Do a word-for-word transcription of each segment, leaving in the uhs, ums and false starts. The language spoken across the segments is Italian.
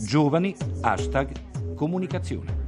Giovani, hashtag comunicazione.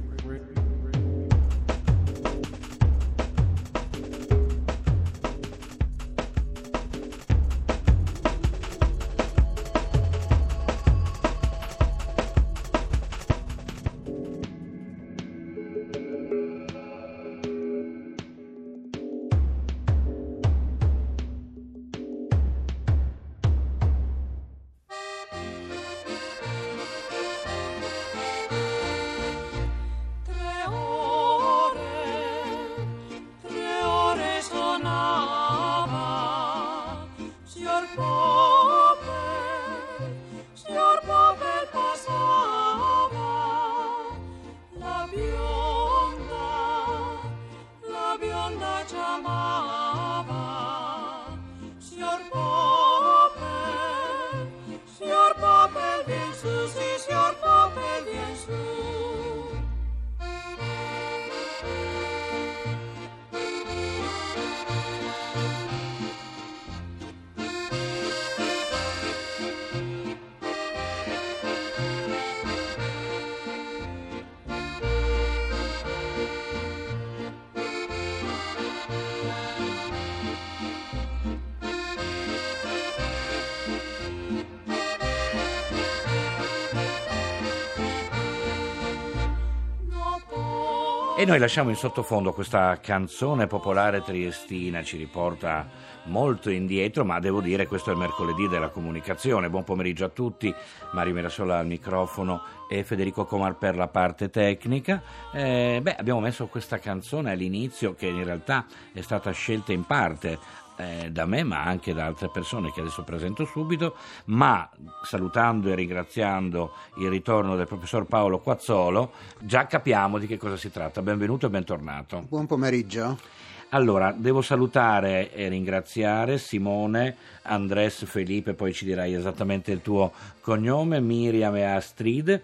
E noi lasciamo in sottofondo questa canzone popolare triestina, ci riporta molto indietro, ma devo dire questo è il mercoledì della comunicazione. Buon pomeriggio a tutti, Mario Mirasola al microfono e Federico Comar per la parte tecnica. Eh, beh, abbiamo messo questa canzone all'inizio che in realtà è stata scelta in parte eh, da me, ma anche da altre persone che adesso presento subito, ma salutando e ringraziando il ritorno del professor Paolo Quazzolo, già capiamo di che cosa si tratta. Benvenuto e bentornato. Buon pomeriggio. Allora, devo salutare e ringraziare Simone, Andres, Felipe, poi ci dirai esattamente il tuo cognome, Miriam e Astrid,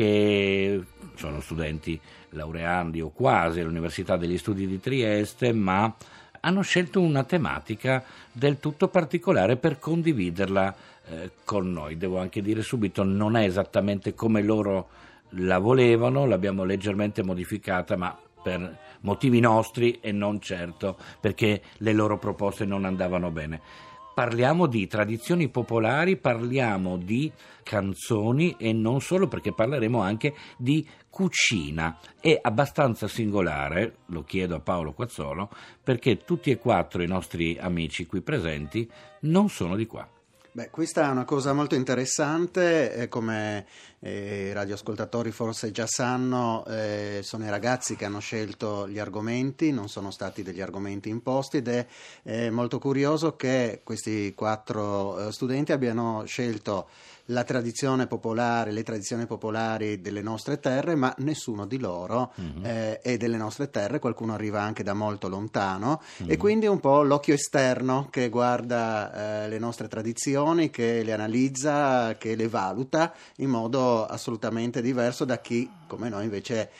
che sono studenti laureandi o quasi all'Università degli Studi di Trieste, ma hanno scelto una tematica del tutto particolare per condividerla eh, con noi. Devo anche dire subito, non è esattamente come loro la volevano, l'abbiamo leggermente modificata, ma per motivi nostri e non certo perché le loro proposte non andavano bene. Parliamo di tradizioni popolari, parliamo di canzoni e non solo, perché parleremo anche di cucina. È abbastanza singolare, lo chiedo a Paolo Quazzolo, perché tutti e quattro i nostri amici qui presenti non sono di qua. Beh, questa è una cosa molto interessante, eh, come eh, i radioascoltatori forse già sanno, eh, sono i ragazzi che hanno scelto gli argomenti, non sono stati degli argomenti imposti, ed è eh, molto curioso che questi quattro eh, studenti abbiano scelto la tradizione popolare, le tradizioni popolari delle nostre terre, ma nessuno di loro mm-hmm. eh, è delle nostre terre, qualcuno arriva anche da molto lontano mm-hmm. e quindi un po' l'occhio esterno che guarda eh, le nostre tradizioni, che le analizza, che le valuta in modo assolutamente diverso da chi, come noi invece,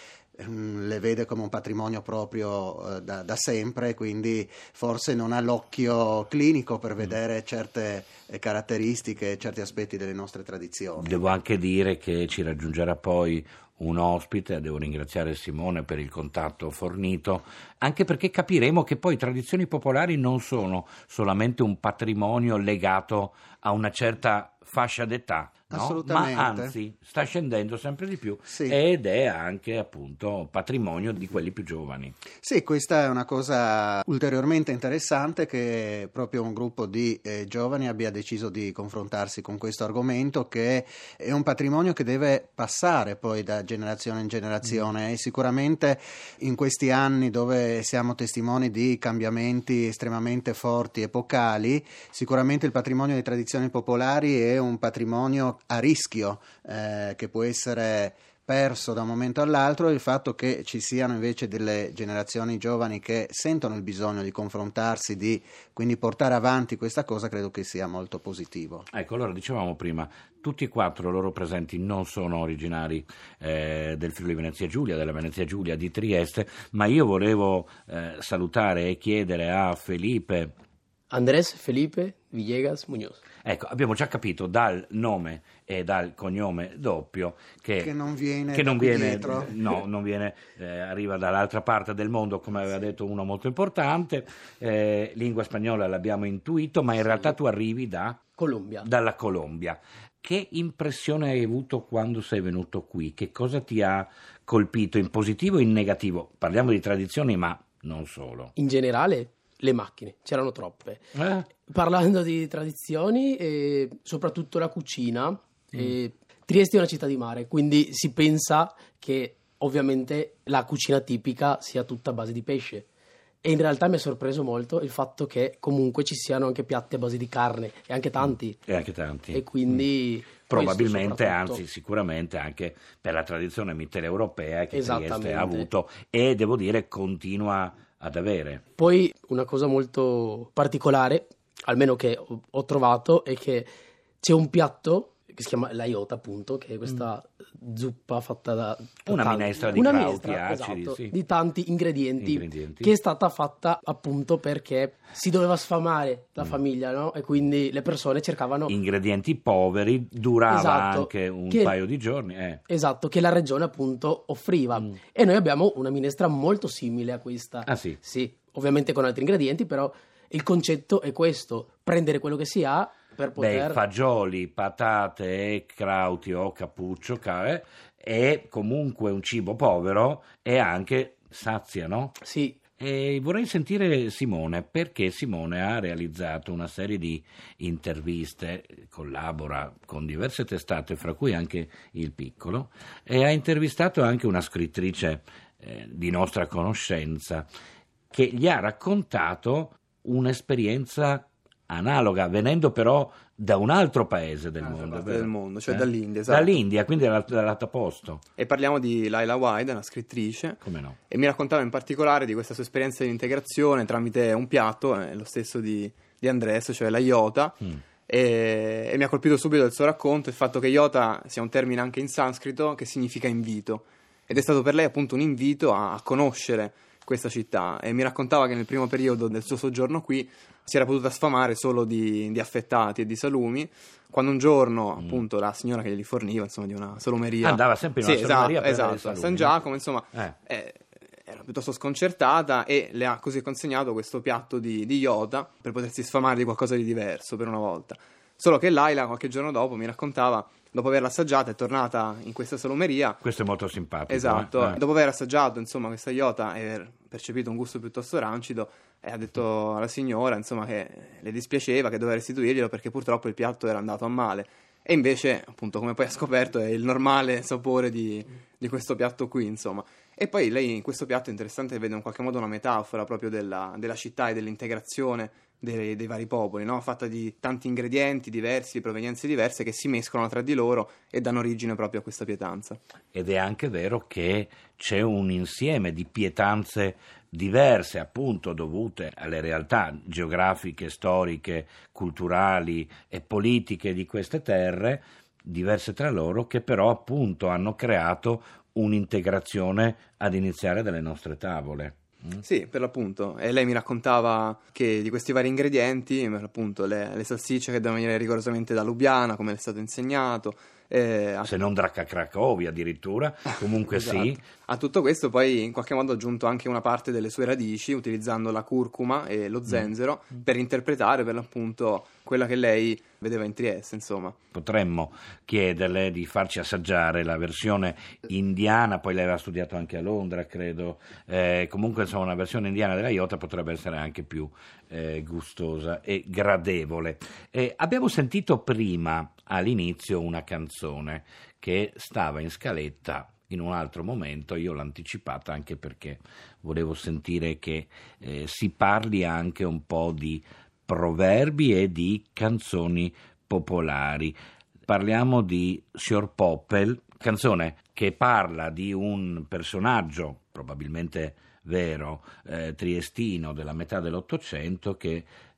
le vede come un patrimonio proprio eh, da, da sempre, quindi forse non ha l'occhio clinico per vedere certe eh, caratteristiche, certi aspetti delle nostre tradizioni. Devo anche dire che ci raggiungerà poi un ospite, devo ringraziare Simone per il contatto fornito, anche perché capiremo che poi tradizioni popolari non sono solamente un patrimonio legato a una certa fascia d'età, no? Assolutamente. Ma anzi sta scendendo sempre di più sì. ed è anche appunto patrimonio di quelli più giovani. Sì, questa è una cosa ulteriormente interessante, che proprio un gruppo di eh, giovani abbia deciso di confrontarsi con questo argomento, che è un patrimonio che deve passare poi da generazione in generazione mm. e sicuramente in questi anni dove siamo testimoni di cambiamenti estremamente forti, epocali, sicuramente il patrimonio di tradizioni popolari è un patrimonio a rischio eh, che può essere perso da un momento all'altro. Il fatto che ci siano invece delle generazioni giovani che sentono il bisogno di confrontarsi, di quindi portare avanti questa cosa, credo che sia molto positivo. Ecco, allora dicevamo prima, tutti e quattro loro presenti non sono originari eh, del Friuli Venezia Giulia, della Venezia Giulia di Trieste, ma io volevo eh, salutare e chiedere a Felipe Andrés Felipe Villegas Muñoz. Ecco, abbiamo già capito dal nome e dal cognome doppio che, che non viene, che non viene dietro. no, non viene, eh, arriva dall'altra parte del mondo, come aveva detto uno molto importante. Eh, lingua spagnola l'abbiamo intuito, ma in realtà tu arrivi da Colombia. dalla Colombia. Che impressione hai avuto quando sei venuto qui? Che cosa ti ha colpito in positivo e in negativo? Parliamo di tradizioni, ma non solo. In generale, le macchine, c'erano troppe. Eh? Parlando di tradizioni, eh, soprattutto la cucina, eh, Trieste è una città di mare, quindi si pensa che ovviamente la cucina tipica sia tutta a base di pesce. E in realtà mi ha sorpreso molto il fatto che comunque ci siano anche piatti a base di carne, e anche tanti. E anche tanti. E quindi... Mm. Probabilmente, soprattutto... anzi sicuramente anche per la tradizione mitteleuropea che Trieste Esattamente. ha avuto e devo dire continua ad avere. Poi una cosa molto particolare, almeno che ho, ho trovato, è che c'è un piatto che si chiama l'aiota, appunto, che è questa mm. zuppa fatta da... da una tanti, minestra di una crauti minestra, acidi, esatto, sì. di tanti ingredienti, ingredienti, che è stata fatta appunto perché si doveva sfamare la mm. famiglia, no? E quindi le persone cercavano... ingredienti poveri, durava esatto, anche un che... paio di giorni. Eh. Esatto, che la regione appunto offriva. Mm. E noi abbiamo una minestra molto simile a questa. Ah sì? Sì, ovviamente con altri ingredienti, però il concetto è questo, prendere quello che si ha per poter... Beh, fagioli, patate e crauti o cappuccio, eh, è comunque un cibo povero e anche sazia, no? Sì. E vorrei sentire Simone, perché Simone ha realizzato una serie di interviste, collabora con diverse testate, fra cui anche Il Piccolo, e ha intervistato anche una scrittrice eh, di nostra conoscenza che gli ha raccontato un'esperienza analoga, venendo però da un altro paese del Un'altra mondo, parte vero? del mondo, cioè Eh? dall'India, esatto. Dall'India, quindi dall'altro posto. E parliamo di Laila White, una scrittrice, Come no? e mi raccontava in particolare di questa sua esperienza di integrazione tramite un piatto, eh, lo stesso di, di Andrés, cioè la iota, mm. e, e mi ha colpito subito il suo racconto, il fatto che iota sia un termine anche in sanscrito che significa invito, ed è stato per lei appunto un invito a, a conoscere questa città, e mi raccontava che nel primo periodo del suo soggiorno qui si era potuta sfamare solo di, di affettati e di salumi, quando un giorno mm. appunto la signora che glieli forniva, insomma, di una salumeria, andava sempre in una sì, salumeria esatto, per esatto, a San Giacomo, insomma, eh. eh, era piuttosto sconcertata e le ha così consegnato questo piatto di, di iota per potersi sfamare di qualcosa di diverso per una volta. Solo che Laila qualche giorno dopo mi raccontava, dopo averla assaggiata, è tornata in questa salumeria. Questo è molto simpatico. Esatto, eh? dopo aver assaggiato insomma questa iota e aver percepito un gusto piuttosto rancido, e ha detto alla signora insomma che le dispiaceva, che doveva restituirglielo perché purtroppo il piatto era andato a male. E invece, appunto, come poi ha scoperto, è il normale sapore di, di questo piatto qui, insomma. E poi lei in questo piatto è interessante, vede in qualche modo una metafora proprio della, della città e dell'integrazione dei, dei vari popoli, no? Fatta di tanti ingredienti diversi, di provenienze diverse, che si mescolano tra di loro e danno origine proprio a questa pietanza. Ed è anche vero che c'è un insieme di pietanze diverse, appunto dovute alle realtà geografiche, storiche, culturali e politiche di queste terre, diverse tra loro, che però appunto hanno creato un'integrazione ad iniziare dalle nostre tavole. Mm? Sì, per l'appunto. E lei mi raccontava che di questi vari ingredienti, per l'appunto le, le salsicce che devono venire rigorosamente da Lubiana, come le è stato insegnato. Eh, Se non da Cracovia addirittura, comunque esatto. Sì. A tutto questo poi in qualche modo ha aggiunto anche una parte delle sue radici, utilizzando la curcuma e lo zenzero, mm. per interpretare per l'appunto quella che lei vedeva in Trieste, insomma. Potremmo chiederle di farci assaggiare la versione indiana, poi lei aveva studiato anche a Londra, credo, eh, comunque insomma una versione indiana della iota potrebbe essere anche più eh, gustosa e gradevole. Eh, abbiamo sentito prima all'inizio una canzone che stava in scaletta in un altro momento, io l'ho anticipata anche perché volevo sentire che eh, si parli anche un po' di proverbi e di canzoni popolari. Parliamo di Signor Poppel, canzone che parla di un personaggio probabilmente vero, eh, triestino della metà dell'Ottocento, che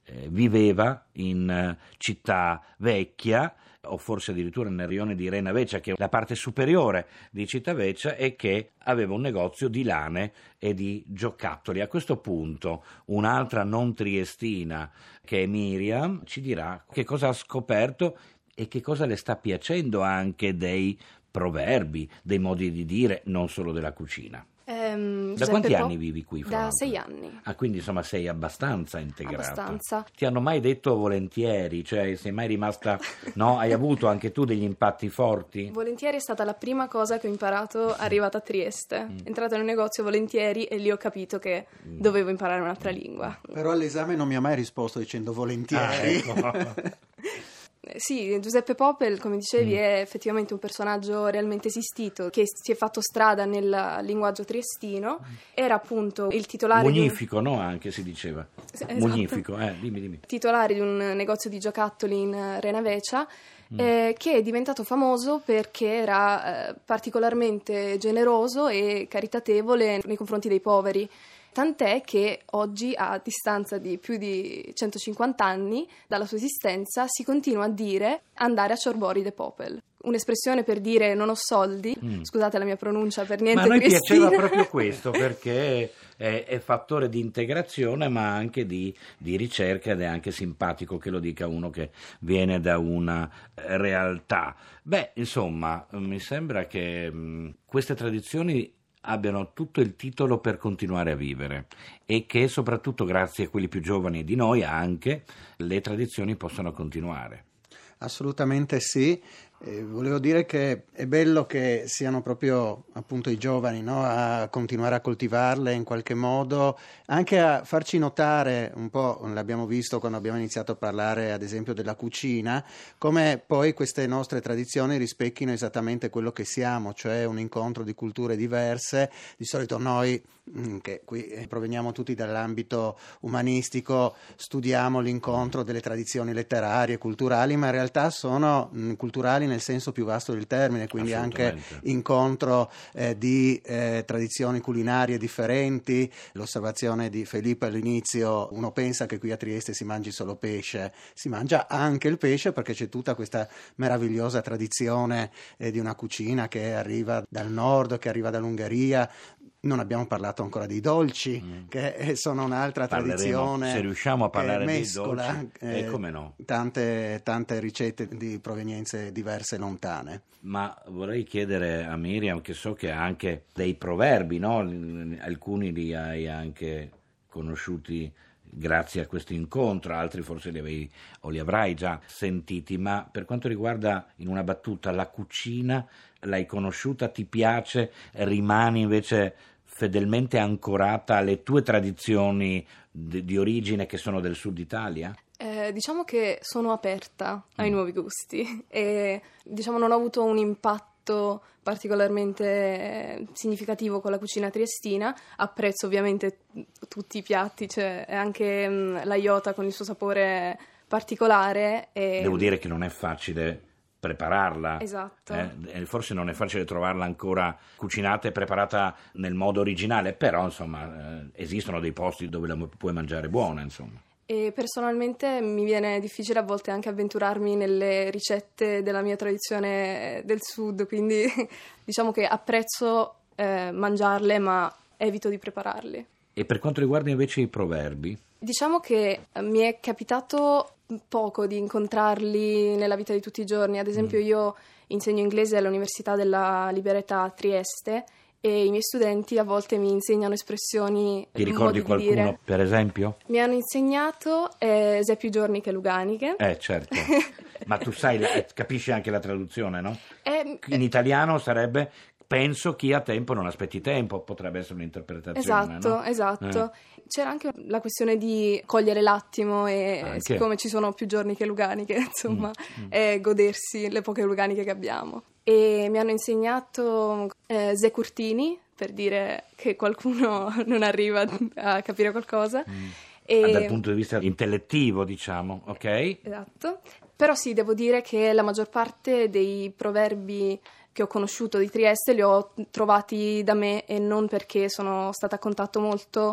eh, viveva in eh, Città Vecchia, o forse addirittura nel rione di Renavecia, che è la parte superiore di Civitavecchia, e che aveva un negozio di lane e di giocattoli. A questo punto un'altra non triestina, che è Miriam, ci dirà che cosa ha scoperto e che cosa le sta piacendo anche dei proverbi, dei modi di dire, non solo della cucina. Ehm, Da quanti anni vivi qui? Fra Da l'altro? sei anni. Ah, quindi insomma sei abbastanza integrata. Abbastanza. Ti hanno mai detto volentieri? Cioè, sei mai rimasta... No? Hai avuto anche tu degli impatti forti? Volentieri è stata la prima cosa che ho imparato arrivata a Trieste. Mm. Entrata in un negozio volentieri e lì ho capito che Mm. dovevo imparare un'altra lingua. Però all'esame non mi ha mai risposto dicendo Ah, volentieri. ecco. Eh, Sì, Giuseppe Popel, come dicevi, Mm. è effettivamente un personaggio realmente esistito che si è fatto strada nel linguaggio triestino. Era appunto il titolare di un, Munifico, no? Anche si diceva. Sì, esatto. Munifico, eh, dimmi, dimmi. titolare di un negozio di giocattoli in Renavecia, Mm. eh, che è diventato famoso perché era eh, particolarmente generoso e caritatevole nei confronti dei poveri. Tant'è che oggi, a distanza di più di centocinquanta anni dalla sua esistenza, si continua a dire andare a Ciorbori de Popel. Un'espressione per dire non ho soldi, Mm. scusate la mia pronuncia per niente Ma a noi triestina. piaceva proprio questo, perché è, è fattore di integrazione, ma anche di, di ricerca, ed è anche simpatico che lo dica uno che viene da una eh, realtà. Beh, insomma, mi sembra che mh, queste tradizioni abbiano tutto il titolo per continuare a vivere, e che soprattutto grazie a quelli più giovani di noi anche le tradizioni possano continuare. Assolutamente sì. Eh, volevo dire che è bello che siano proprio appunto i giovani, no, a continuare a coltivarle in qualche modo, anche a farci notare un po', l'abbiamo visto quando abbiamo iniziato a parlare ad esempio della cucina, come poi queste nostre tradizioni rispecchino esattamente quello che siamo, cioè un incontro di culture diverse. Di solito noi, mh, che qui eh, proveniamo tutti dall'ambito umanistico, studiamo l'incontro delle tradizioni letterarie, culturali, ma in realtà sono mh, culturali nel senso più vasto del termine, quindi anche Assolutamente. incontro eh, di eh, tradizioni culinarie differenti. L'osservazione di Felipe all'inizio, uno pensa che qui a Trieste si mangi solo pesce, si mangia anche il pesce perché c'è tutta questa meravigliosa tradizione eh, di una cucina che arriva dal nord, che arriva dall'Ungheria. Non abbiamo parlato ancora dei dolci, Mm. che sono un'altra Parleremo, tradizione. se riusciamo a che parlare dei mescola, dolci, eh, e come no. tante, tante ricette di provenienze diverse e lontane. Ma vorrei chiedere a Miriam, che so che ha anche dei proverbi, no? Alcuni li hai anche conosciuti grazie a questo incontro, altri forse li avevi o li avrai già sentiti, ma per quanto riguarda, in una battuta, la cucina, l'hai conosciuta, ti piace, rimani invece fedelmente ancorata alle tue tradizioni di, di origine, che sono del sud Italia? Eh, diciamo che sono aperta ai Mm. nuovi gusti e diciamo non ho avuto un impatto particolarmente eh, significativo con la cucina triestina. Apprezzo ovviamente tutti i piatti, cioè anche mh, la iota con il suo sapore particolare. E... Devo dire che non è facile prepararla. Esatto. Eh, forse non è facile trovarla ancora cucinata e preparata nel modo originale, però insomma eh, esistono dei posti dove la puoi mangiare buona, insomma. E personalmente mi viene difficile a volte anche avventurarmi nelle ricette della mia tradizione del sud, quindi diciamo che apprezzo eh, mangiarle, ma evito di prepararle. E per quanto riguarda invece i proverbi? Diciamo che mi è capitato poco di incontrarli nella vita di tutti i giorni. Ad esempio, Mm. io insegno inglese all'Università della Libertà a Trieste e i miei studenti a volte mi insegnano espressioni, Ti ricordi modi di qualcuno, dire. per esempio? Mi hanno insegnato eh, sia più giorni che Luganiche. Eh, certo. Ma tu sai, la- eh, capisci anche la traduzione, no? E- In italiano sarebbe: penso chi ha tempo non aspetti tempo, potrebbe essere un'interpretazione, Esatto, no? esatto. Eh. C'era anche la questione di cogliere l'attimo e Anche. siccome ci sono più giorni che Luganiche, insomma, Mm, mm. e godersi le poche Luganiche che abbiamo. E mi hanno insegnato eh, Zecurtini, per dire che qualcuno non arriva a capire qualcosa. Mm. E... Ah, dal punto di vista intellettivo, diciamo, ok? Esatto. Però sì, devo dire che la maggior parte dei proverbi che ho conosciuto di Trieste li ho trovati da me e non perché sono stata a contatto molto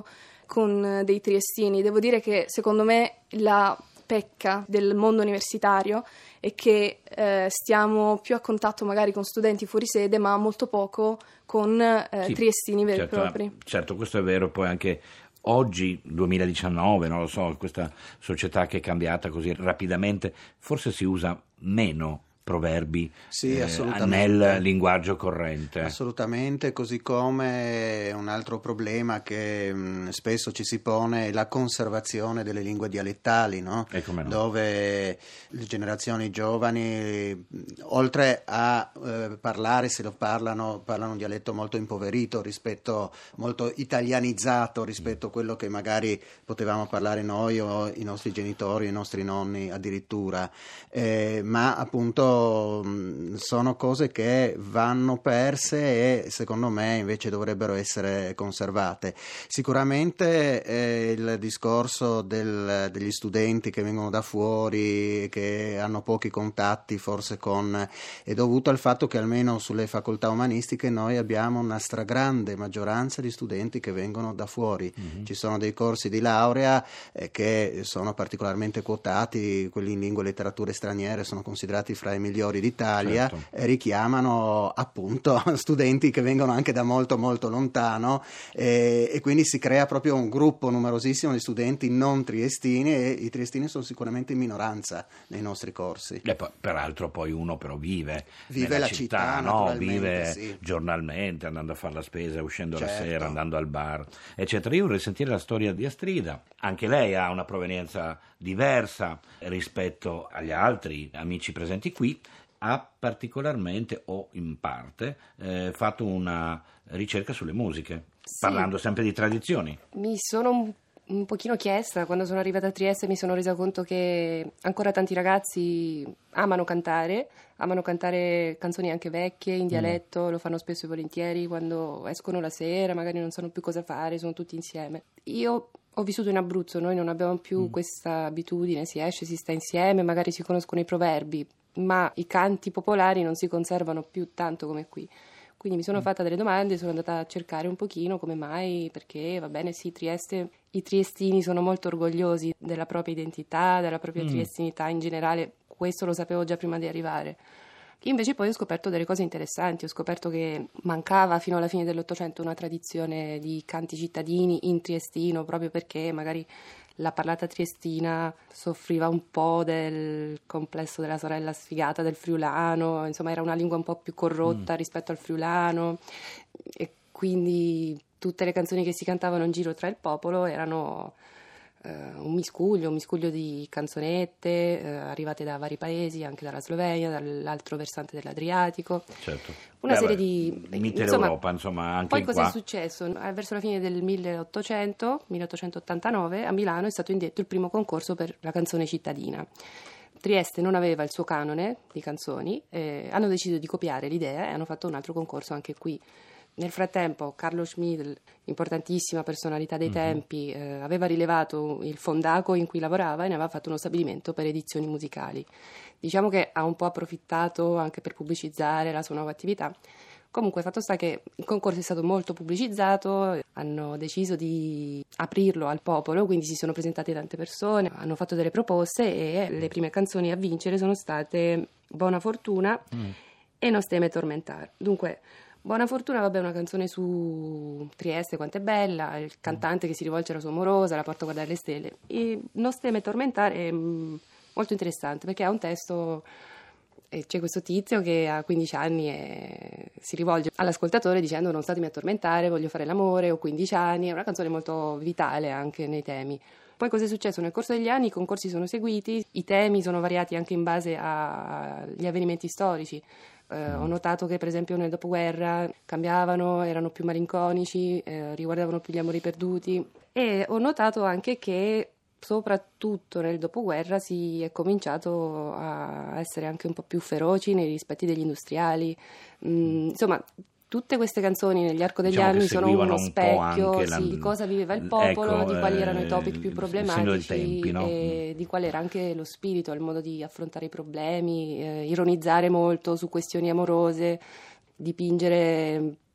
con dei triestini. Devo dire che secondo me la pecca del mondo universitario è che eh, stiamo più a contatto magari con studenti fuori sede, ma molto poco con eh, Sì, triestini veri certo, e propri. Certo, questo è vero, poi anche oggi, duemiladiciannove, non lo so, questa società che è cambiata così rapidamente, forse si usa meno proverbi Sì, eh, assolutamente. nel linguaggio corrente. Assolutamente, così come un altro problema che mh, spesso ci si pone è la conservazione delle lingue dialettali, no? E come no. Dove le generazioni giovani, mh, oltre a eh, parlare, se lo parlano, parlano un dialetto molto impoverito, rispetto, molto italianizzato rispetto a quello che magari potevamo parlare noi o i nostri genitori, i nostri nonni addirittura, eh, ma appunto sono cose che vanno perse e secondo me invece dovrebbero essere conservate. Sicuramente eh, il discorso del, degli studenti che vengono da fuori, che hanno pochi contatti forse con, è dovuto al fatto che almeno sulle facoltà umanistiche noi abbiamo una stragrande maggioranza di studenti che vengono da fuori. Mm-hmm. Ci sono dei corsi di laurea eh, che sono particolarmente quotati, quelli in lingue e letterature straniere sono considerati fra i migliori d'Italia, certo. eh, richiamano appunto studenti che vengono anche da molto molto lontano eh, e quindi si crea proprio un gruppo numerosissimo di studenti non triestini e i triestini sono sicuramente in minoranza nei nostri corsi. E poi, peraltro poi uno però vive vive nella la città, città no? Vive sì. giornalmente, andando a fare la spesa, uscendo certo. la sera, andando al bar, eccetera. Io vorrei sentire la storia di Astrida. Anche lei ha una provenienza diversa rispetto agli altri amici presenti qui. Ha particolarmente o in parte eh, fatto una ricerca sulle musiche, sì. Parlando sempre di tradizioni. Mi sono un, un pochino chiesta, quando sono arrivata a Trieste mi sono resa conto che ancora tanti ragazzi amano cantare, amano cantare canzoni anche vecchie in dialetto, mm. lo fanno spesso e volentieri quando escono la sera, magari non sanno più cosa fare, sono tutti insieme. Io ho vissuto in Abruzzo, noi non abbiamo più mm. questa abitudine, si esce, si sta insieme, magari si conoscono i proverbi, ma i canti popolari non si conservano più tanto come qui. Quindi mi sono fatta delle domande, sono andata a cercare un pochino come mai, perché va bene sì, Trieste, i triestini sono molto orgogliosi della propria identità, della propria mm. triestinità in generale, questo lo sapevo già prima di arrivare. Invece poi ho scoperto delle cose interessanti, ho scoperto che mancava fino alla fine dell'Ottocento una tradizione di canti cittadini in triestino, proprio perché magari la parlata triestina soffriva un po' del complesso della sorella sfigata del friulano, insomma era una lingua un po' più corrotta mm. rispetto al friulano e quindi tutte le canzoni che si cantavano in giro tra il popolo erano eh, un miscuglio, un miscuglio di canzonette eh, arrivate da vari paesi, anche dalla Slovenia, dall'altro versante dell'Adriatico. Certo. Una Beh, serie beh, di... Mitteleuropa, insomma, anche poi in cosa qua. è successo? Verso la fine del milleottocento, milleottocentottantanove, a Milano è stato indetto il primo concorso per la canzone cittadina. Trieste non aveva il suo canone di canzoni, eh, hanno deciso di copiare l'idea e hanno fatto un altro concorso anche qui. Nel frattempo Carlo Schmidl, importantissima personalità dei mm-hmm. tempi, eh, aveva rilevato il fondaco in cui lavorava e ne aveva fatto uno stabilimento per edizioni musicali. Diciamo che ha un po' approfittato anche per pubblicizzare la sua nuova attività. Comunque, fatto sta che il concorso è stato molto pubblicizzato, hanno deciso di aprirlo al popolo, quindi si sono presentate tante persone, hanno fatto delle proposte e le prime canzoni a vincere sono state Buona Fortuna mm. e Non steme tormentar. Dunque, Buona Fortuna, vabbè, è una canzone su Trieste, quanto è bella, il cantante che si rivolge alla sua amorosa, la porta a guardare le stelle. E Non steme tormentar è mh, molto interessante perché ha un testo... E c'è questo tizio che ha quindici anni e si rivolge all'ascoltatore dicendo non statemi a tormentare, voglio fare l'amore, ho quindici anni, è una canzone molto vitale anche nei temi. Poi cosa è successo? Nel corso degli anni i concorsi sono seguiti, i temi sono variati anche in base agli avvenimenti storici. Eh, ho notato che per esempio nel dopoguerra cambiavano, erano più malinconici, eh, riguardavano più gli amori perduti e ho notato anche che soprattutto nel dopoguerra si è cominciato a essere anche un po' più feroci nei rispetti degli industriali. Mm, insomma, tutte queste canzoni negli arco degli diciamo anni sono uno un specchio la... sì, di cosa viveva il popolo, ecco, di quali erano eh, i topic più problematici tempi, no? e di qual era anche lo spirito, il modo di affrontare i problemi, eh, ironizzare molto su questioni amorose, dipingere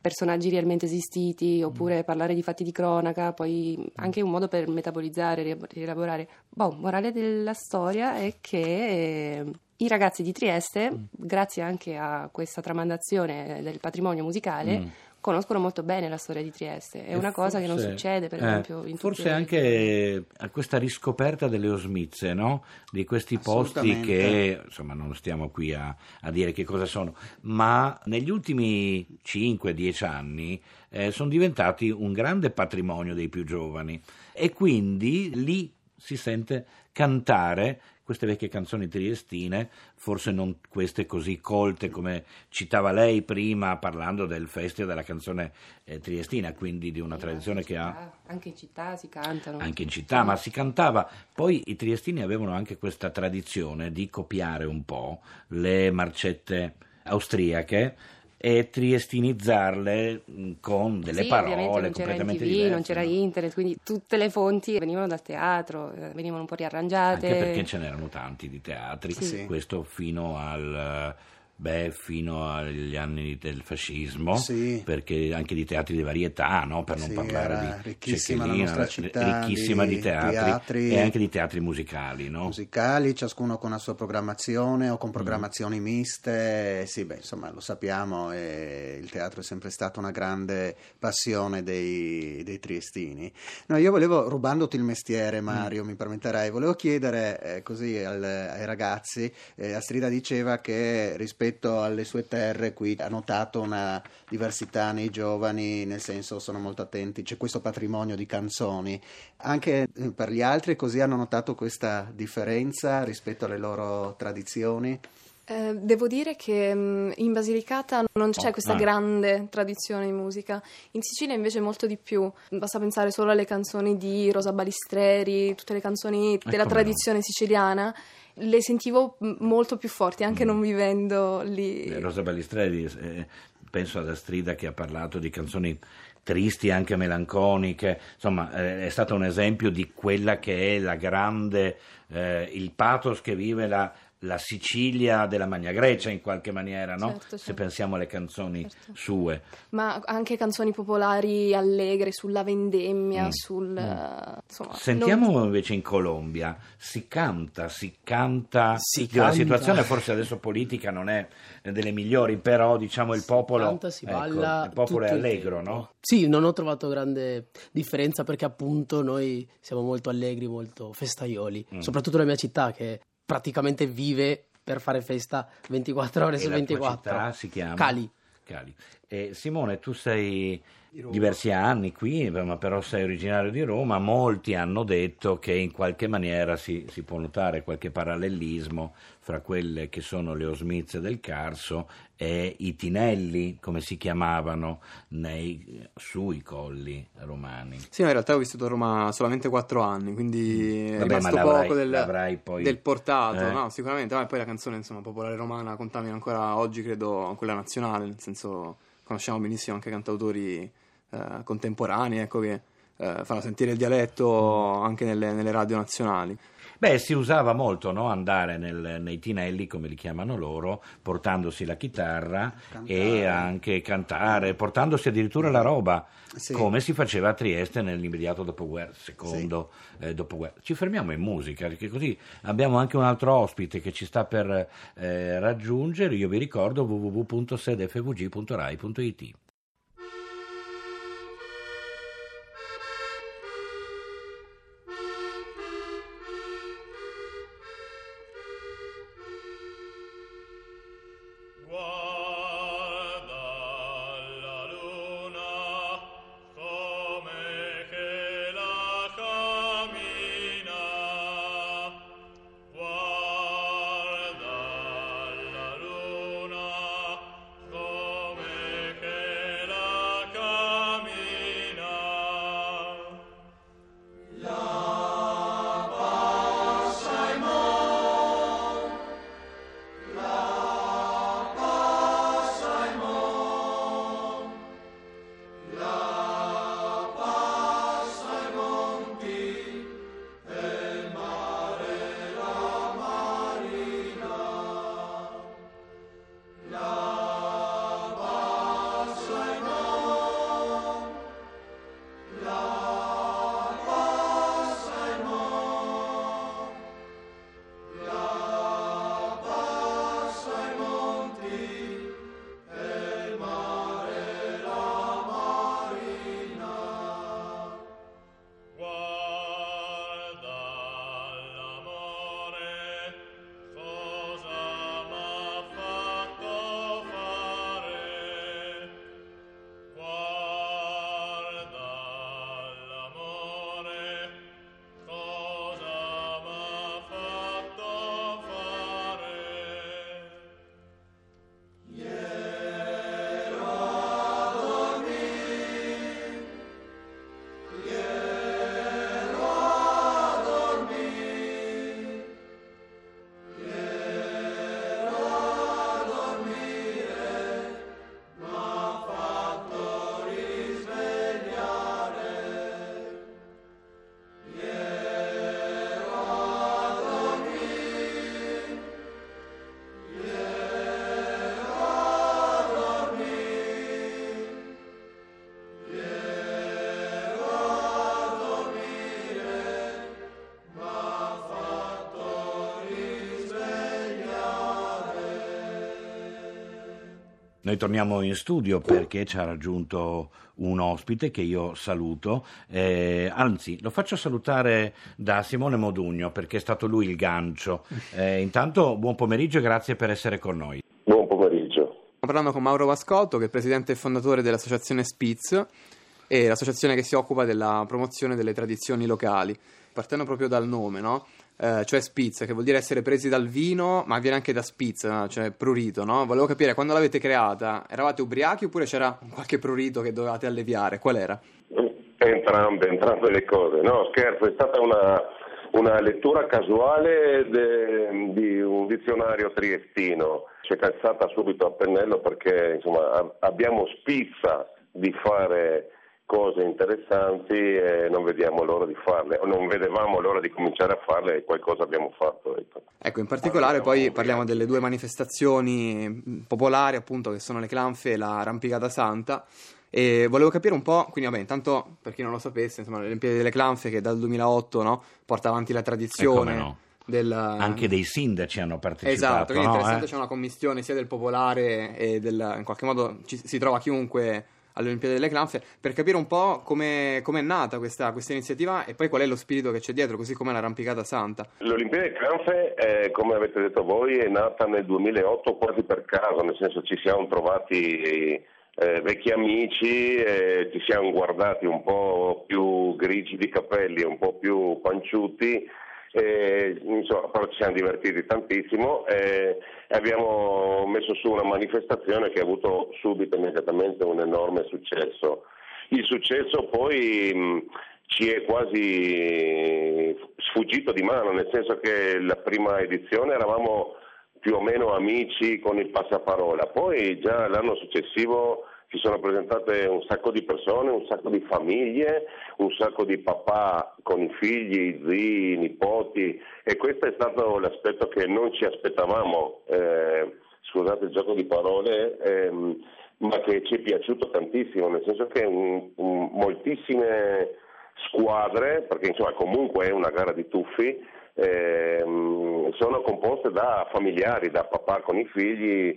personaggi realmente esistiti, oppure mm. parlare di fatti di cronaca, poi anche un modo per metabolizzare, rielaborare. Boh, morale della storia è che eh, i ragazzi di Trieste, mm. grazie anche a questa tramandazione del patrimonio musicale, mm. conoscono molto bene la storia di Trieste. È e una cosa forse, che non succede, per eh, esempio, in forse tutte anche a questa riscoperta delle osmize, no? Di questi posti che, insomma, non stiamo qui a, a dire che cosa sono, ma negli ultimi cinque dieci anni eh, sono diventati un grande patrimonio dei più giovani, e quindi lì si sente cantare queste vecchie canzoni triestine, forse non queste così colte come citava lei prima parlando del festival della canzone eh, triestina, quindi di una tradizione che ha... Anche in città si cantano. Anche in città, sì. Ma si cantava. Poi i triestini avevano anche questa tradizione di copiare un po' le marcette austriache e triestinizzarle con delle sì, parole non completamente c'era M T V, diverse. Non c'era internet, quindi tutte le fonti venivano dal teatro, venivano un po' riarrangiate. Anche perché ce n'erano tanti di teatri, sì. Questo fino al... Beh, fino agli anni del fascismo, sì. Perché anche di teatri di varietà, no? Per non sì, parlare di ricchissima la nostra città, ricchissima di, di teatri, teatri e anche di teatri musicali, no? Musicali, ciascuno con la sua programmazione o con programmazioni mm. miste. Sì, beh, insomma, lo sappiamo, e il teatro è sempre stata una grande passione dei, dei triestini. No, io volevo, rubandoti il mestiere, Mario, mm. mi permetterai, volevo chiedere eh, così al, ai ragazzi, eh, Astrida diceva che rispetto alle sue terre qui ha notato una diversità nei giovani, nel senso sono molto attenti, c'è questo patrimonio di canzoni. Anche per gli altri così hanno notato questa differenza rispetto alle loro tradizioni? Eh, devo dire che mh, in Basilicata non c'è oh, questa ah. grande tradizione di musica, in Sicilia invece molto di più, basta pensare solo alle canzoni di Rosa Balistreri, tutte le canzoni della tradizione no. siciliana, le sentivo molto più forti anche mm. non vivendo lì. eh, Rosa Balistreri, eh, penso ad Astrida che ha parlato di canzoni tristi, anche melanconiche, insomma eh, è stato un esempio di quella che è la grande, eh, il pathos che vive la la Sicilia della Magna Grecia in qualche maniera, no? Certo, certo. Se pensiamo alle canzoni certo. sue. Ma anche canzoni popolari allegre sulla vendemmia, mm. sul... Mm. Insomma, Sentiamo non... invece in Colombia, si canta, si canta, si canta. La situazione forse adesso politica non è delle migliori, però diciamo il si popolo, canta, si ecco, balla, il popolo è tutto il allegro, tempo. no? Sì, non ho trovato grande differenza perché appunto noi siamo molto allegri, molto festaioli, mm. soprattutto la mia città che praticamente vive per fare festa ventiquattro ore e su ventiquattro. La tua città si chiama? Cali. Cali. E Simone, tu sei diversi anni qui, ma però sei originario di Roma. Molti hanno detto che in qualche maniera si, si può notare qualche parallelismo fra quelle che sono le osmize del Carso e i tinelli, come si chiamavano nei, sui colli romani. Sì, ma in realtà ho vissuto a Roma solamente quattro anni, quindi è Vabbè, rimasto ma poco del, poi... del portato, eh. no, sicuramente, ma poi la canzone insomma popolare romana contamina ancora oggi, credo, quella nazionale, nel senso conosciamo benissimo anche cantautori eh, contemporanei, ecco, che eh, fanno sentire il dialetto anche nelle, nelle radio nazionali. Beh, si usava molto, no? Andare nel, nei tinelli, come li chiamano loro, portandosi la chitarra cantare. E anche cantare, portandosi addirittura la roba, sì. Come si faceva a Trieste nell'immediato dopoguerra, secondo sì. eh, dopoguerra. Ci fermiamo in musica, perché così abbiamo anche un altro ospite che ci sta per eh, raggiungere. Io vi ricordo w w w punto sed f v g punto rai punto i t. Guarda la luna come che Noi torniamo in studio perché ci ha raggiunto un ospite che io saluto, eh, anzi lo faccio salutare da Simone Modugno perché è stato lui il gancio. Eh, intanto buon pomeriggio e grazie per essere con noi. Buon pomeriggio. Stiamo parlando con Mauro Vascotto, che è presidente e fondatore dell'associazione Spitz, e l'associazione che si occupa della promozione delle tradizioni locali. Partendo proprio dal nome, no? Eh, cioè Spitz, che vuol dire essere presi dal vino, ma viene anche da Spitz, cioè prurito, no? Volevo capire, quando l'avete creata, eravate ubriachi oppure c'era qualche prurito che dovevate alleviare? Qual era? Entrambe, entrambe le cose. No, scherzo, è stata una, una lettura casuale de, di un dizionario triestino. Ci è calzata subito a pennello perché, insomma, abbiamo spizza di fare cose interessanti e non vediamo l'ora di farle, o non vedevamo l'ora di cominciare a farle e qualcosa abbiamo fatto. Ecco, ecco in particolare poi parliamo delle due manifestazioni popolari, appunto, che sono le Clanfe e la Rampicata Santa, e volevo capire un po', quindi vabbè, intanto per chi non lo sapesse, insomma, le Olimpiadi delle Clanfe che dal duemilaotto, no, porta avanti la tradizione. No. Del... Anche dei sindaci hanno partecipato. Esatto, quindi no, interessante, eh? c'è una commissione sia del popolare e del, in qualche modo ci, si trova chiunque alle Olimpiadi delle Clanfe, per capire un po' come è nata questa, questa iniziativa e poi qual è lo spirito che c'è dietro, così come l'Arrampicata Santa. L'Olimpiadi delle Clanfe, eh, come avete detto voi, è nata nel duemilaotto quasi per caso, nel senso ci siamo trovati eh, vecchi amici, eh, ci siamo guardati un po' più grigi di capelli, un po' più panciuti, eh, insomma, però ci siamo divertiti tantissimo e abbiamo messo su una manifestazione che ha avuto subito, immediatamente, un enorme successo. Il successo poi mh, ci è quasi sfuggito di mano, nel senso che la prima edizione eravamo più o meno amici con il passaparola, poi già l'anno successivo ci sono presentate un sacco di persone, un sacco di famiglie, un sacco di papà con i figli, zii, nipoti, e questo è stato l'aspetto che non ci aspettavamo, eh, scusate il gioco di parole, ehm, ma che ci è piaciuto tantissimo, nel senso che un, un, moltissime squadre, perché insomma comunque è una gara di tuffi, ehm, sono composte da familiari, da papà con i figli.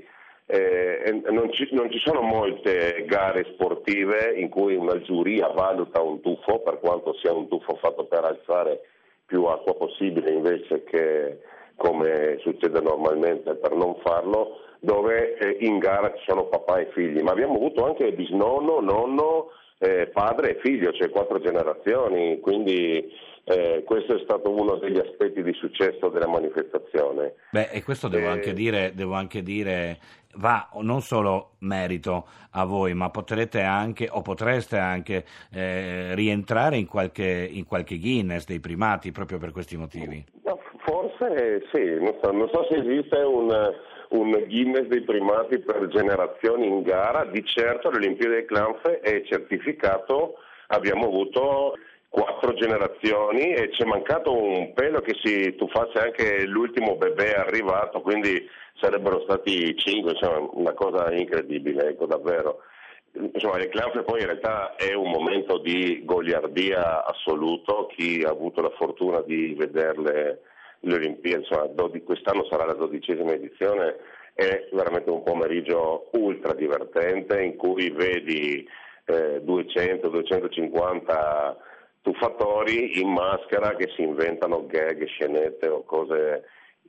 Eh, non, ci, non ci sono molte gare sportive in cui una giuria valuta un tuffo, per quanto sia un tuffo fatto per alzare più acqua possibile invece che, come succede normalmente, per non farlo, dove eh, in gara ci sono papà e figli, ma abbiamo avuto anche bisnonno, nonno, eh, padre e figlio, cioè quattro generazioni, quindi eh, questo è stato uno degli aspetti di successo della manifestazione. Beh, e questo devo eh, anche dire, devo anche dire, va non solo merito a voi, ma potrete anche, o potreste anche eh, rientrare in qualche, in qualche Guinness dei primati proprio per questi motivi. No, forse sì, non so, non so se esiste un, un Guinness dei primati per generazioni in gara. Di certo l'Olimpiadi delle Clanfe è certificato, abbiamo avuto quattro generazioni e ci è mancato un pelo che si tuffasse anche l'ultimo bebè arrivato, quindi sarebbero stati cinque, insomma, una cosa incredibile, ecco, davvero. Insomma, le Clanfe poi in realtà è un momento di goliardia assoluto. Chi ha avuto la fortuna di vederle le Olimpiadi, insomma, quest'anno sarà la dodicesima edizione, è veramente un pomeriggio ultra divertente in cui vedi eh, duecento duecentocinquanta tuffatori in maschera che si inventano gag, scenette o cose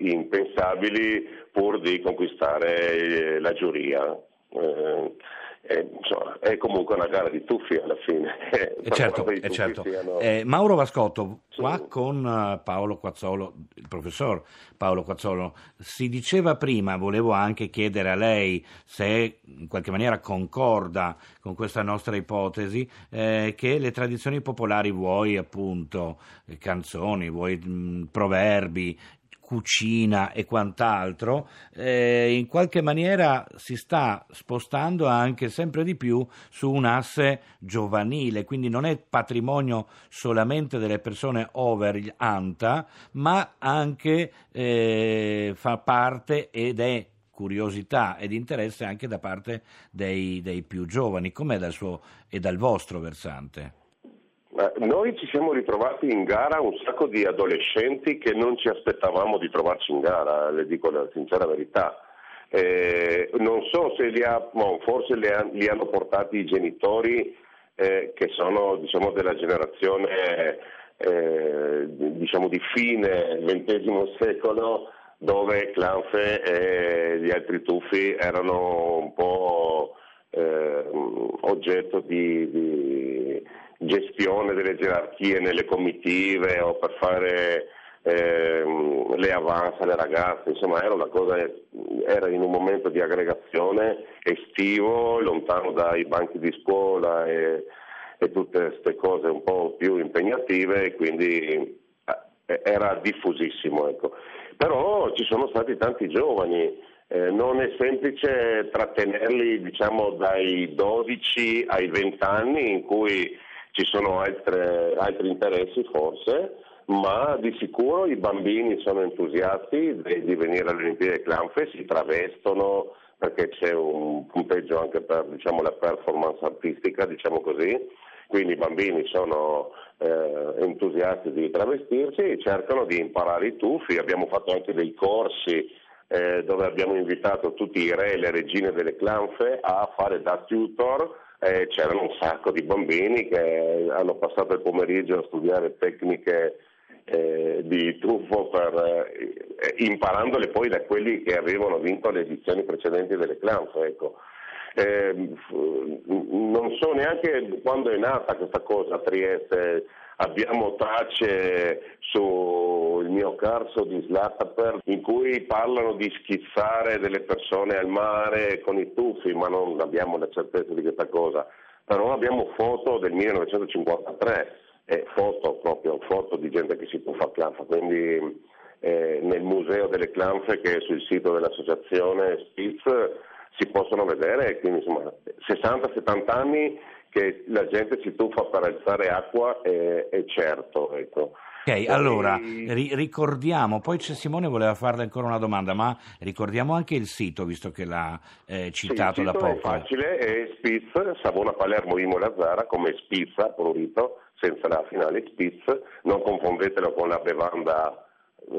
impensabili pur di conquistare la giuria. Eh, eh, insomma, è comunque una gara di tuffi alla fine. Eh certo, eh certo. Siano... Eh, Mauro Vascotto, sì. qua con uh, Paolo Quazzolo, il professor Paolo Quazzolo, si diceva prima, volevo anche chiedere a lei se in qualche maniera concorda con questa nostra ipotesi, eh, che le tradizioni popolari, vuoi appunto canzoni, vuoi mh, proverbi, cucina e quant'altro, eh, in qualche maniera si sta spostando anche sempre di più su un asse giovanile, quindi non è patrimonio solamente delle persone over gli anta, ma anche eh, fa parte ed è curiosità ed interesse anche da parte dei, dei più giovani. Com'è dal suo e dal vostro versante? Noi ci siamo ritrovati in gara un sacco di adolescenti che non ci aspettavamo di trovarci in gara, le dico la sincera verità. Eh, non so se li ha, no, forse li, ha, li hanno portati i genitori eh, che sono, diciamo, della generazione eh, diciamo di fine ventesimo secolo, dove Clanfe e gli altri tuffi erano un po' eh, oggetto di, di gestione delle gerarchie nelle comitive o per fare eh, le avance alle ragazze, insomma era una cosa, era in un momento di aggregazione estivo, lontano dai banchi di scuola e, e tutte queste cose un po' più impegnative, e quindi eh, era diffusissimo, ecco. Però ci sono stati tanti giovani, eh, non è semplice trattenerli, diciamo, dai dodici ai venti anni, in cui ci sono altre, altri interessi forse, ma di sicuro i bambini sono entusiasti di, di venire alle Olimpiadi Clanfe, si travestono perché c'è un punteggio anche per, diciamo, la performance artistica, diciamo così, quindi i bambini sono eh, entusiasti di travestirsi e cercano di imparare i tuffi. Abbiamo fatto anche dei corsi eh, dove abbiamo invitato tutti i re e le regine delle Clanfe a fare da tutor. Eh, c'erano un sacco di bambini che hanno passato il pomeriggio a studiare tecniche eh, di tuffo, per, eh, imparandole poi da quelli che avevano vinto le edizioni precedenti delle Clanfe, ecco. Eh, non so neanche quando è nata questa cosa a Trieste. Abbiamo tracce sul mio corso di Slataper in cui parlano di schizzare delle persone al mare con i tuffi, ma non abbiamo la certezza di questa cosa. Però abbiamo foto del millenovecentocinquantatré, eh, foto proprio, foto di gente che si tuffa a Clanfe, quindi eh, nel museo delle Clanfe, che è sul sito dell'associazione Spitz, si possono vedere, quindi insomma sessanta settanta anni che la gente si tuffa per alzare acqua, è, è certo, ecco. Ok, Poi... allora ri- ricordiamo, poi c'è Simone voleva farle ancora una domanda, ma ricordiamo anche il sito, visto che l'ha eh, citato sì, da poco. Il sito è facile, è Spitz, Savona Palermo Imola Zara, come Spizza, prurito, senza la finale Spitz, non confondetelo con la bevanda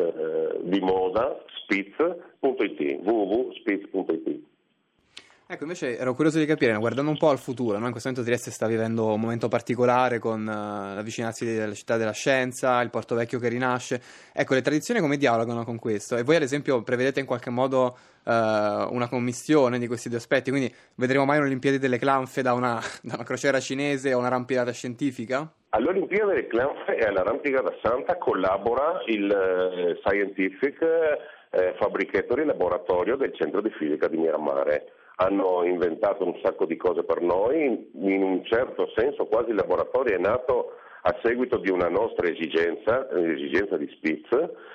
eh, di moda, spitz punto it, w w w punto spitz punto it. Ecco, invece ero curioso di capire, guardando un po' al futuro, no? In questo momento Trieste sta vivendo un momento particolare con uh, l'avvicinarsi della città della scienza, il Porto Vecchio che rinasce. Ecco, le tradizioni come dialogano con questo? E voi ad esempio prevedete in qualche modo uh, una commissione di questi due aspetti? Quindi vedremo mai un'Olimpiadi delle Clanfe da una, da una crociera cinese o un'arrampicata scientifica? All'Olimpiade delle Clanfe e all'Arrampicata Santa collabora il eh, Scientific eh, Fabricatory Laboratorio del Centro di Fisica di Miramare. Hanno inventato un sacco di cose per noi, in un certo senso quasi il laboratorio è nato a seguito di una nostra esigenza, l'esigenza di Spitz.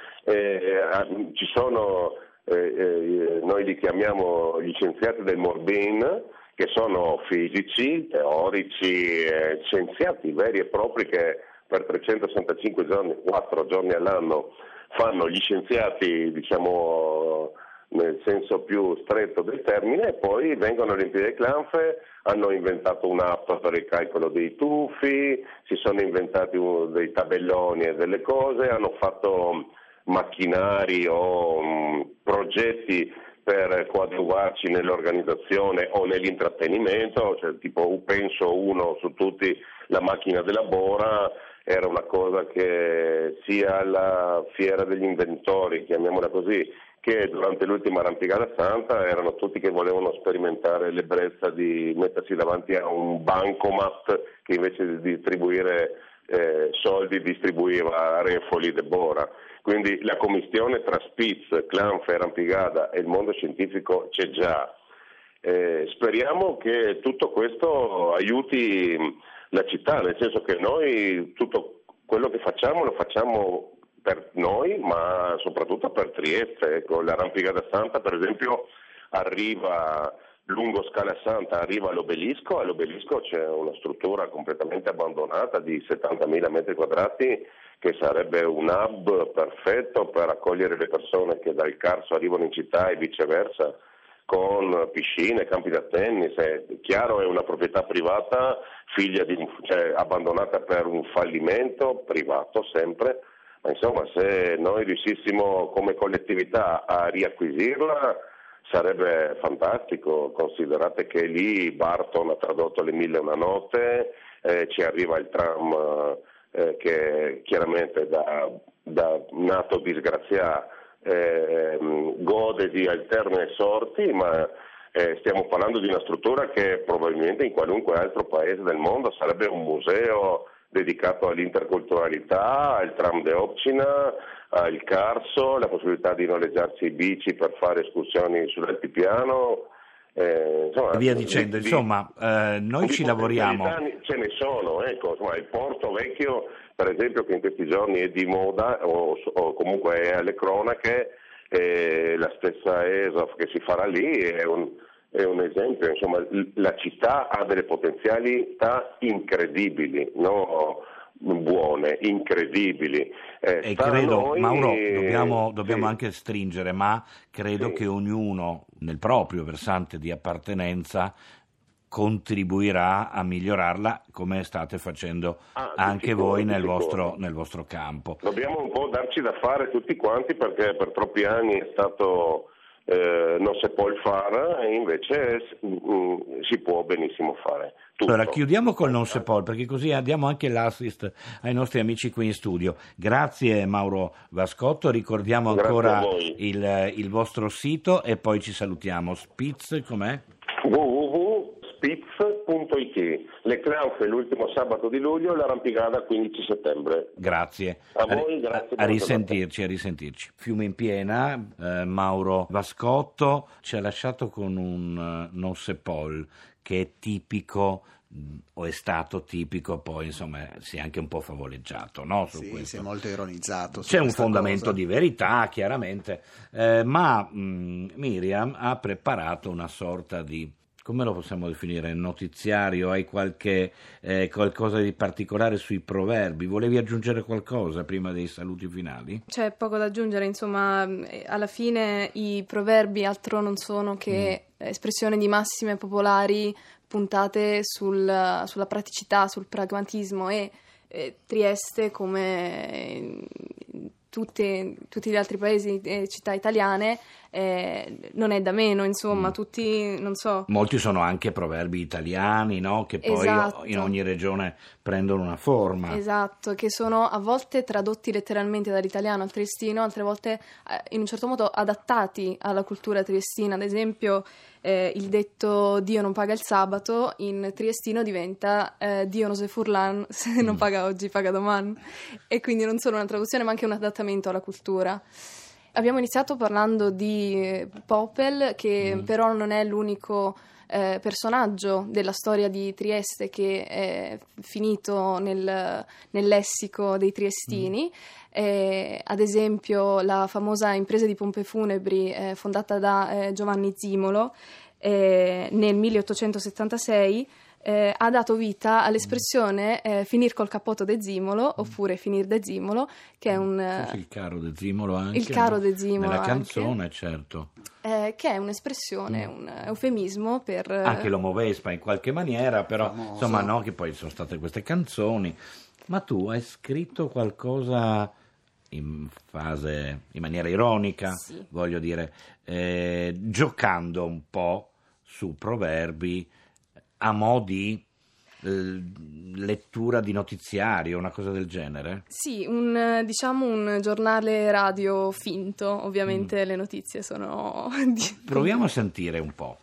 Eh, ci sono, eh, eh, noi li chiamiamo gli scienziati del Morbin, che sono fisici, teorici, eh, scienziati veri e propri che per trecentosessantacinque giorni, quattro giorni all'anno fanno gli scienziati, diciamo, nel senso più stretto del termine, e poi vengono alle Olimpiadi Clanfe, hanno inventato un'app per il calcolo dei tuffi, si sono inventati dei tabelloni e delle cose, hanno fatto macchinari o um, progetti per coadiuvarci nell'organizzazione o nell'intrattenimento, cioè, tipo penso uno su tutti, la macchina della Bora era una cosa che sia alla Fiera degli Inventori, chiamiamola così, che durante l'ultima Arrampicata Santa erano tutti che volevano sperimentare l'ebbrezza di mettersi davanti a un bancomat che invece di distribuire eh, soldi distribuiva refoli de Bora. Quindi la commistione tra Spitz, Clanfe, Arrampicata e il mondo scientifico c'è già. Eh, speriamo che tutto questo aiuti la città, nel senso che noi tutto quello che facciamo lo facciamo per noi, ma soprattutto per Trieste. Ecco, l'Arrampicata Santa, per esempio, arriva lungo Scala Santa, arriva all'obelisco, all'obelisco c'è una struttura completamente abbandonata di settantamila metri quadrati che sarebbe un hub perfetto per accogliere le persone che dal Carso arrivano in città e viceversa, con piscine, campi da tennis. È chiaro, è una proprietà privata, figlia di, cioè, abbandonata per un fallimento privato sempre. Ma insomma, se noi riuscissimo come collettività a riacquisirla, sarebbe fantastico. Considerate che lì Barton ha tradotto Le Mille e una notte, eh, ci arriva il tram eh, che chiaramente da, da nato disgraziato eh, gode di alterne sorti, ma eh, stiamo parlando di una struttura che probabilmente in qualunque altro paese del mondo sarebbe un museo dedicato all'interculturalità, al tram de Opcina, al Carso, la possibilità di noleggiarsi i bici per fare escursioni sull'altipiano. Eh, insomma, e via dicendo, di, insomma, eh, noi ci lavoriamo. Ce ne sono, ecco, insomma, il Porto Vecchio, per esempio, che in questi giorni è di moda o, o comunque è alle cronache, eh, la stessa E S O F che si farà lì è un, è un esempio. Insomma, la città ha delle potenzialità incredibili, no? Buone, incredibili. Eh, e credo, noi, Mauro, dobbiamo, dobbiamo sì. anche stringere, ma credo sì. che ognuno nel proprio versante di appartenenza contribuirà a migliorarla, come state facendo ah, anche sicuro, voi nel sicuro. vostro, nel vostro campo. Dobbiamo un po' darci da fare tutti quanti, perché per troppi anni è stato eh, non si può fare, e invece mh, si può benissimo fare tutto. Allora chiudiamo col non se può, perché così diamo anche l'assist ai nostri amici qui in studio. Grazie Mauro Vascotto, ricordiamo Grazie ancora il, il vostro sito e poi ci salutiamo. Spitz, com'è? w w w punto spitz punto i t. Le Claufe l'ultimo sabato di luglio, l'arrampicata quindici settembre. Grazie. A voi, grazie. A, a risentirci, a risentirci. Fiume in piena, eh, Mauro Vascotto ci ha lasciato con un uh, non se pol che è tipico mh, o è stato tipico, poi insomma si è anche un po' favoleggiato, no? Su sì, questo. si è molto ironizzato su C'è un questa fondamento cosa. di verità, chiaramente, eh, ma mh, Miriam ha preparato una sorta di, come lo possiamo definire, notiziario? Hai qualche eh, qualcosa di particolare sui proverbi? Volevi aggiungere qualcosa prima dei saluti finali? C'è poco da aggiungere, insomma, alla fine i proverbi altro non sono che mm. espressioni di massime popolari puntate sul, sulla praticità, sul pragmatismo, e eh, Trieste, come tutte, tutti gli altri paesi e città italiane, eh, non è da meno, insomma, mm. tutti, non so... Molti sono anche proverbi italiani, no? Che poi esatto. in ogni regione prendono una forma. Esatto, che sono a volte tradotti letteralmente dall'italiano al triestino, altre volte eh, in un certo modo adattati alla cultura triestina. Ad esempio, eh, il detto Dio non paga il sabato in triestino diventa eh, Dio non se furlan, se non paga oggi paga domani, e quindi non solo una traduzione ma anche un adattamento alla cultura. Abbiamo iniziato parlando di Popel, che mm. però non è l'unico eh, personaggio della storia di Trieste che è finito nel, nel lessico dei triestini. Mm. Eh, ad esempio la famosa impresa di pompe funebri eh, fondata da eh, Giovanni Zimolo eh, nel milleottocentosettantasei Eh, ha dato vita all'espressione eh, finir col cappotto de Zimolo, mm. oppure finir de Zimolo, che è un... Forse il caro de Zimolo anche. Il caro no? de Zimolo nella anche, canzone, certo. Eh, che è un'espressione, mm. un eufemismo per... Anche l'Homo Vespa in qualche maniera, però famoso. Insomma no, che poi sono state queste canzoni. Ma tu hai scritto qualcosa in fase, in maniera ironica, sì. voglio dire, eh, giocando un po' su proverbi a mo' di eh, lettura di notiziario, una cosa del genere? Sì, un, diciamo un giornale radio finto, ovviamente mm. le notizie sono... Proviamo a sentire un po'.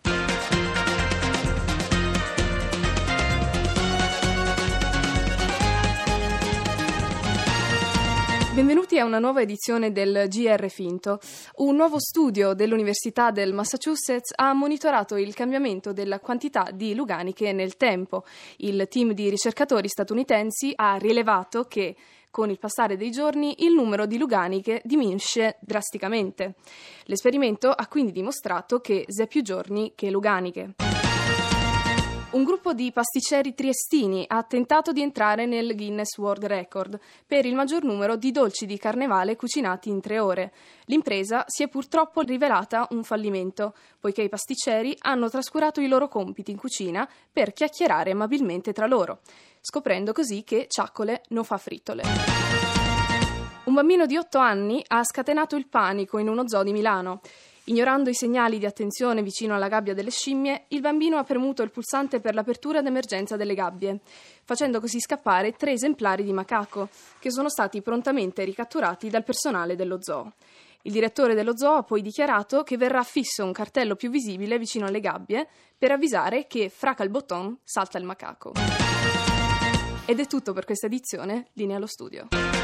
Benvenuti a una nuova edizione del G R Finto. Un nuovo studio dell'Università del Massachusetts ha monitorato il cambiamento della quantità di luganiche nel tempo. Il team di ricercatori statunitensi ha rilevato che con il passare dei giorni il numero di luganiche diminuisce drasticamente. L'esperimento ha quindi dimostrato che s'è più giorni che luganiche. Un gruppo di pasticceri triestini ha tentato di entrare nel Guinness World Record per il maggior numero di dolci di carnevale cucinati in tre ore. L'impresa si è purtroppo rivelata un fallimento, poiché i pasticceri hanno trascurato i loro compiti in cucina per chiacchierare amabilmente tra loro, scoprendo così che ciaccole non fa frittole. Un bambino di otto anni ha scatenato il panico in uno zoo di Milano. Ignorando i segnali di attenzione vicino alla gabbia delle scimmie, il bambino ha premuto il pulsante per l'apertura d'emergenza delle gabbie, facendo così scappare tre esemplari di macaco, che sono stati prontamente ricatturati dal personale dello zoo. Il direttore dello zoo ha poi dichiarato che verrà fisso un cartello più visibile vicino alle gabbie per avvisare che fraca il botton, salta il macaco. Ed è tutto per questa edizione, linea allo studio.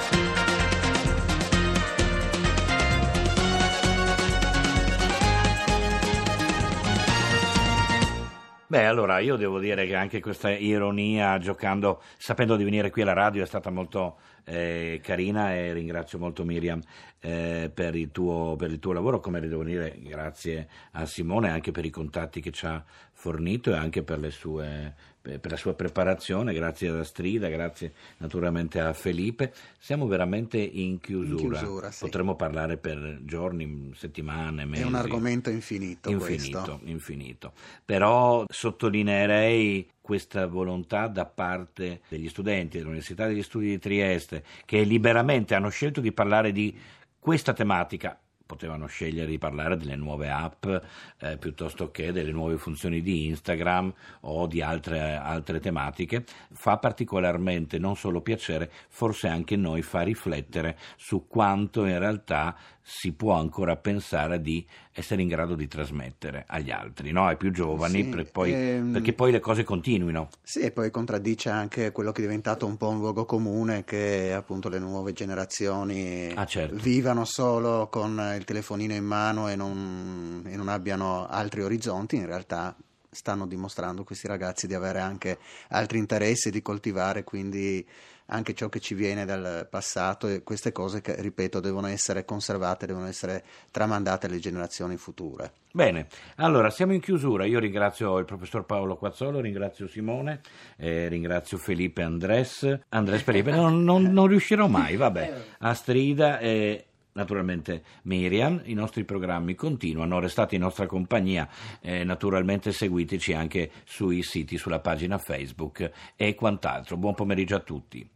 Beh, allora io devo dire che anche questa ironia, giocando, sapendo di venire qui alla radio, è stata molto eh, carina, e ringrazio molto Miriam eh, per, il tuo, per il tuo lavoro, come devo dire grazie a Simone anche per i contatti che ci ha fornito e anche per le sue per la sua preparazione, grazie ad Astrida, grazie naturalmente a Felipe. Siamo veramente in chiusura, in chiusura sì. Potremmo parlare per giorni, settimane, mesi. È un argomento infinito, infinito, questo. infinito. Però sottolineerei questa volontà da parte degli studenti dell'Università degli Studi di Trieste, che liberamente hanno scelto di parlare di questa tematica. Potevano scegliere di parlare delle nuove app eh, piuttosto che delle nuove funzioni di Instagram o di altre, altre tematiche. Fa particolarmente non solo piacere, forse anche noi fa riflettere su quanto in realtà si può ancora pensare di essere in grado di trasmettere agli altri, no? Ai più giovani, sì, per poi, ehm, perché poi le cose continuino. Sì, e poi contraddice anche quello che è diventato un po' un luogo comune, che appunto le nuove generazioni ah, certo. vivano solo con il telefonino in mano e non, e non abbiano altri orizzonti. In realtà stanno dimostrando questi ragazzi di avere anche altri interessi, di coltivare quindi anche ciò che ci viene dal passato, e queste cose che, ripeto, devono essere conservate, devono essere tramandate alle generazioni future. Bene, allora siamo in chiusura. Io ringrazio il professor Paolo Quazzolo, ringrazio Simone, eh, ringrazio Felipe Andres, Andres Felipe, non, non, non riuscirò mai, vabbè, Astrida e naturalmente Miriam. I nostri programmi continuano, restate in nostra compagnia, eh, naturalmente seguiteci anche sui siti, sulla pagina Facebook e quant'altro. Buon pomeriggio a tutti.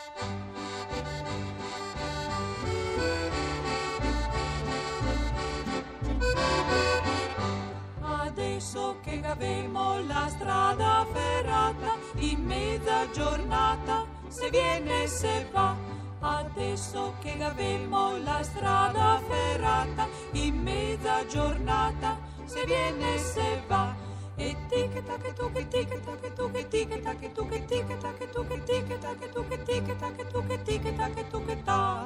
Adesso che avemo la strada ferrata in mezza giornata, se viene e se va. Adesso che avemo la strada ferrata in mezza giornata, se viene e se va. E tic tac tu che tic tac tu che tic tac tu che tic tac tu che tic tac tu che tic tac tu che tic tac tu che ta.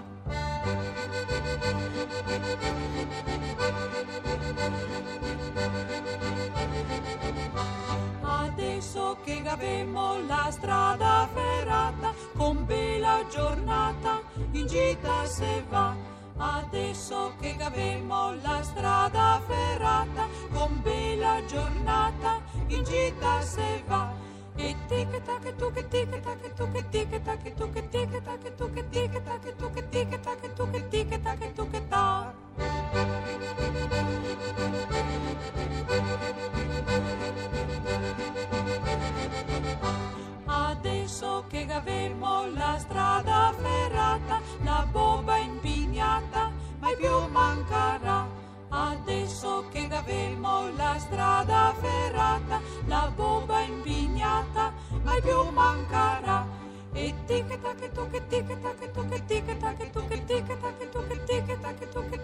Adesso che avemo la strada ferrata con bella giornata in gita se va. Adesso che avemo la strada ferrata con bella giornata in gita se va. E tic tac tu che tic tac tu che tic tac tu che tic tac tu che tic tac tu che tic tac tu che tic tac tu che ta. Adesso che avemo la strada ferrata, la bomba impignata mai più mancherà. Adesso che avemo la strada ferrata, la bomba impignata mai più mancherà. E tic tac tu che tic tac tu che tic tac tu che tic tac tu che tic tac tu che